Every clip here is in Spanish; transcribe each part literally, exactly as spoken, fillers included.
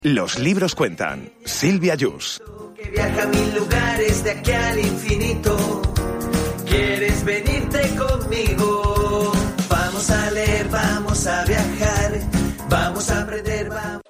Los libros cuentan. Silvia Yus. Que viaja a mil lugares de aquí al infinito. ¿Quieres venirte conmigo? Vamos a leer, vamos a viajar, vamos a aprender, vamos...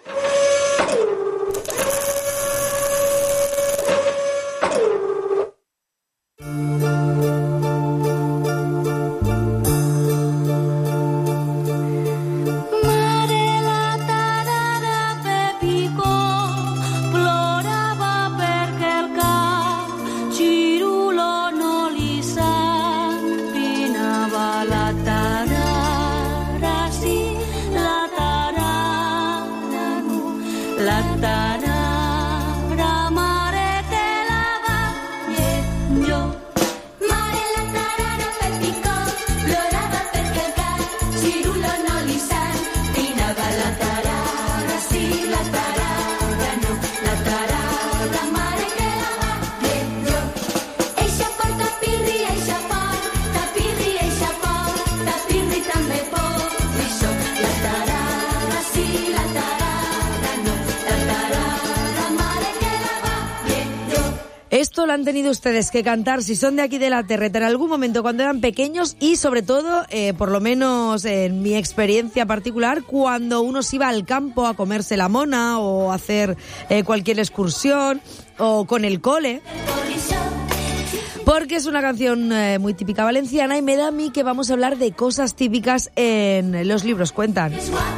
Esto lo han tenido ustedes que cantar si son de aquí de la Terreta en algún momento cuando eran pequeños y sobre todo, eh, por lo menos en mi experiencia particular, cuando uno se iba al campo a comerse la mona o a hacer eh, cualquier excursión o con el cole. Porque es una canción eh, muy típica valenciana y me da a mí que vamos a hablar de cosas típicas en Los libros cuentan.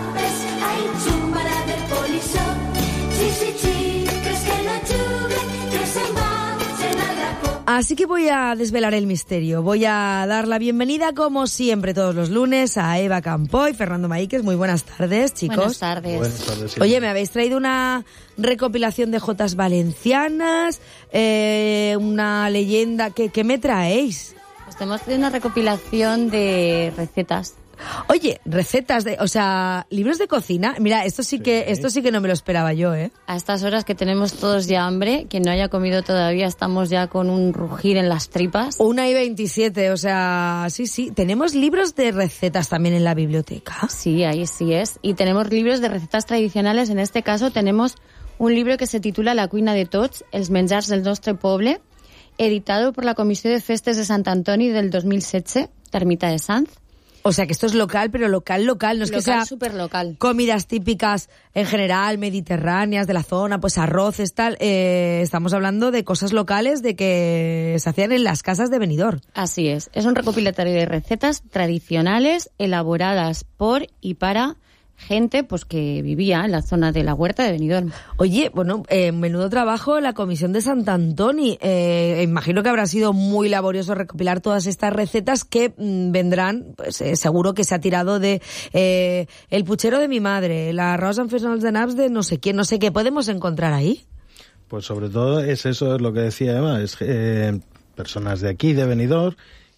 Así que voy a desvelar el misterio. Voy a dar la bienvenida, como siempre, todos los lunes, a Eva Campoy, Fernando Maíquez. Muy buenas tardes, chicos. Buenas tardes. Buenas tardes, sí. Oye, me habéis traído una recopilación de jotas valencianas, eh, una leyenda. ¿Qué, qué me traéis? Pues tenemos una recopilación de recetas. Oye, recetas de, o sea, libros de cocina. Mira, esto sí que, esto sí que no me lo esperaba yo, ¿eh? A estas horas que tenemos todos ya hambre, quien no haya comido todavía, estamos ya con un rugir en las tripas. Una y veintisiete, o sea, sí, sí. ¿Tenemos libros de recetas también en la biblioteca? Sí, ahí sí es. Y tenemos libros de recetas tradicionales. En este caso tenemos un libro que se titula La cuina de tots, els menjars del nostre poble, editado por la Comissió de Festes de Sant Antoni del dos mil setze, Ermita de Sanz. O sea, que esto es local, pero local, local. No es local, que sea súper local. Comidas típicas en general, mediterráneas, de la zona, pues arroces, tal. Eh, estamos hablando de cosas locales de que se hacían en las casas de Benidorm. Así es. Es un recopilatorio de recetas tradicionales elaboradas por y para gente pues que vivía en la zona de la huerta de Benidorm. Oye, bueno, eh, menudo trabajo la Comisión de Sant Antoni. Eh, imagino que habrá sido muy laborioso recopilar todas estas recetas que mmm, vendrán, pues eh, seguro que se ha tirado de eh, el puchero de mi madre, la arroz amb fesols de naps de no sé quién, no sé qué. ¿Podemos encontrar ahí? Pues sobre todo es eso, es lo que decía Eva, es eh, personas de aquí, de Benidorm,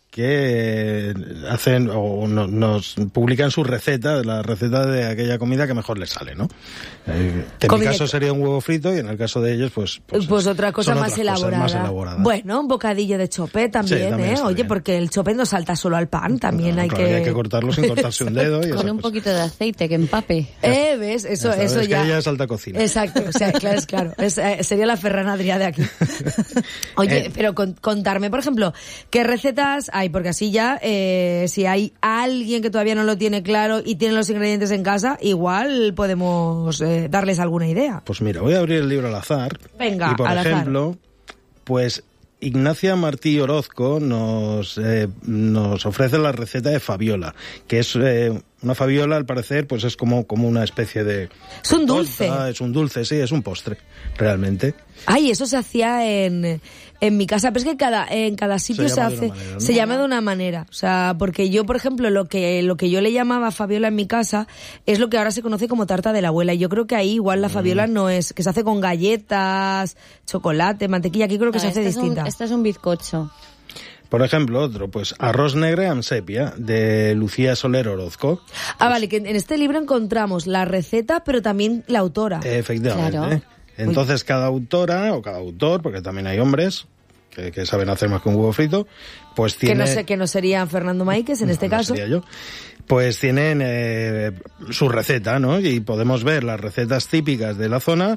que hacen o no, nos publican su receta, la receta de aquella comida que mejor les sale, ¿no? Eh, que en Comida... mi caso sería un huevo frito y en el caso de ellos, pues... Pues, pues otra cosa más elaborada. más elaborada. Bueno, un bocadillo de chope también, sí, también ¿eh? Oye, bien. Porque el chope no salta solo al pan, también no, hay claro, que... hay que cortarlo sin cortarse un dedo. Y con un cosa. poquito de aceite que empape. Eh, ¿ves? Eso, ya eso es ya... que ella es alta cocina. Exacto, o sea, claro, es claro. Es, eh, sería la Ferran Adrià de aquí. Oye, eh. pero con, contarme, por ejemplo, ¿qué recetas hay? Porque así ya... Eh, si hay alguien que todavía no lo tiene claro y tiene los ingredientes en casa, igual podemos eh, darles alguna idea. Pues mira, voy a abrir el libro al azar. Venga, y por al ejemplo, azar. Pues Ignacia Martí Orozco nos eh, nos ofrece la receta de fabiola, que es eh, una fabiola, al parecer, pues es como como una especie de... Es un dulce. Torta, es un dulce, sí, es un postre, realmente. Ay, eso se hacía en, en mi casa, pero es que cada, en cada sitio se, se hace, manera, ¿no? se llama de una manera. O sea, porque yo, por ejemplo, lo que, lo que yo le llamaba fabiola en mi casa es lo que ahora se conoce como tarta de la abuela. Y yo creo que ahí igual la fabiola mm. no es, que se hace con galletas, chocolate, mantequilla, aquí creo que ah, se hace este distinta. Es un, este es un bizcocho. Por ejemplo, otro, pues arroz negre amb sepia, de Lucía Soler Orozco. Ah, pues, vale, que en este libro encontramos la receta, pero también la autora. Efectivamente. Claro. Entonces, cada autora, o cada autor, porque también hay hombres, que, que saben hacer más que un huevo frito, pues tiene... Que no sé, que no sería Fernando Maíquez en este no, no caso. Sería yo. Pues tienen eh, su receta, ¿no? Y podemos ver las recetas típicas de la zona